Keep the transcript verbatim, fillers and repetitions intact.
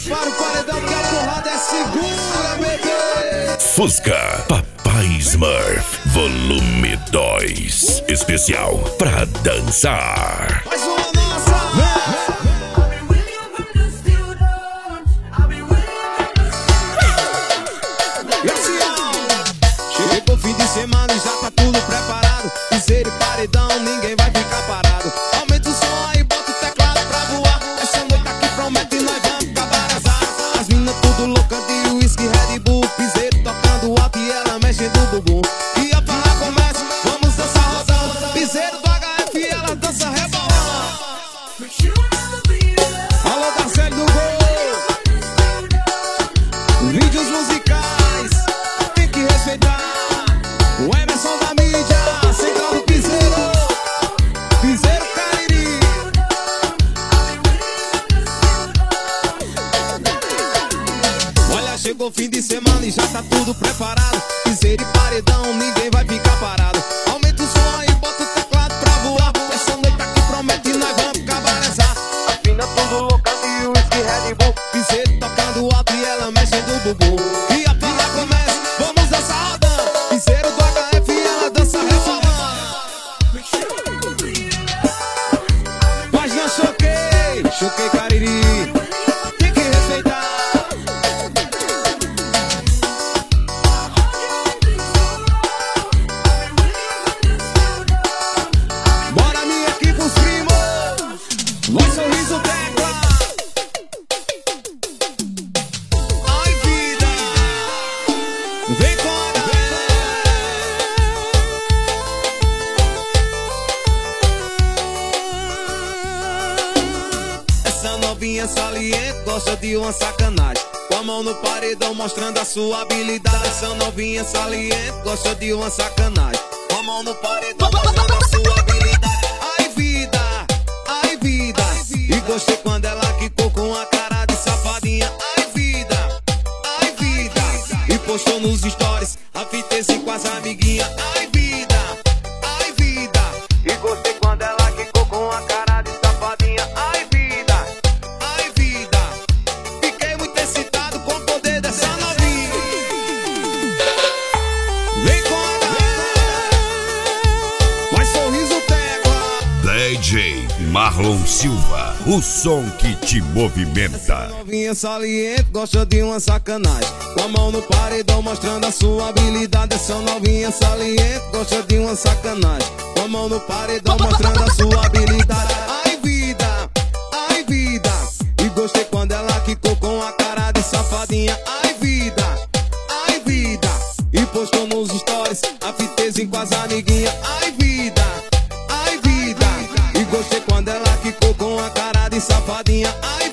Prepara o paredão que a porrada é segura, bebê. Fusca Papai Smurf Volume dois, especial pra dançar. Mais uma nossa, chegou o fim de semana e já tá tudo preparado. Piseiro e paredão, ninguém vai ficar parado. Aumenta o som aí, bota o teclado pra voar. Essa noite aqui promete e nós vamos acabar as asas. As minas tudo loucas de whisky, Red Bull. Piseiro tocando alto e ela mexendo o bumbum. E a farra começa, vamos dançar rodão. Piseiro do H F, ela dança rebolando. Alô, Darcelo do Gol. Vídeos musicais, tem que respeitar. O Emerson da mídia, central do Piseiro. Piseiro Cariri. Olha, chegou o fim de semana e já tá tudo preparado. Piseiro e paredão, ninguém vai ficar parado. Aumenta o som aí, bota o teclado pra voar. Essa noite aqui promete e nós vamos cabarejar. Afina tudo louca de whisky, Red Bull. Piseiro tocando alto e ela mexendo o bumbum. E a farra começa, vamos dançar rodando. Piseiro do H F, ela dança rebolando. Mas não choquei, choquei Cariri. Tem que respeitar. Bora minha equipe, os primos. Vai sorriso tecla. Ai vida, vem com a essa novinha saliente gosta de uma sacanagem. Com a mão no paredão mostrando a sua habilidade. Essa novinha saliente gosta de uma sacanagem. Com a mão no paredão mostrando a sua habilidade. Ai vida, ai vida, e gostei quando ela quicou com a cara de safadinha. Ai vida, ai vida, e postou nos stories a fitness com as amiguinhas. Ai vida, ai vida, e gostei quando ela quicou com a cara de safadinha. Ai vida, ai vida, fiquei muito excitado com o poder dessa novinha. Vem com a mais sorriso tecla. D J Marlon Silva, o som que te movimenta. Novinha saliente gosta de uma sacanagem. Com a mão no paredão mostrando a sua habilidade. Essa novinha saliente gosta de uma sacanagem. Com a mão no paredão mostrando a sua habilidade. Ai vida, ai vida, e gostei quando ela quicou com a cara de safadinha. Ai vida, ai vida, e postou nos stories a fitness com as amiguinhas. Ai vida, ai vida, e gostei quando ela quicou com a cara de safadinha. Ai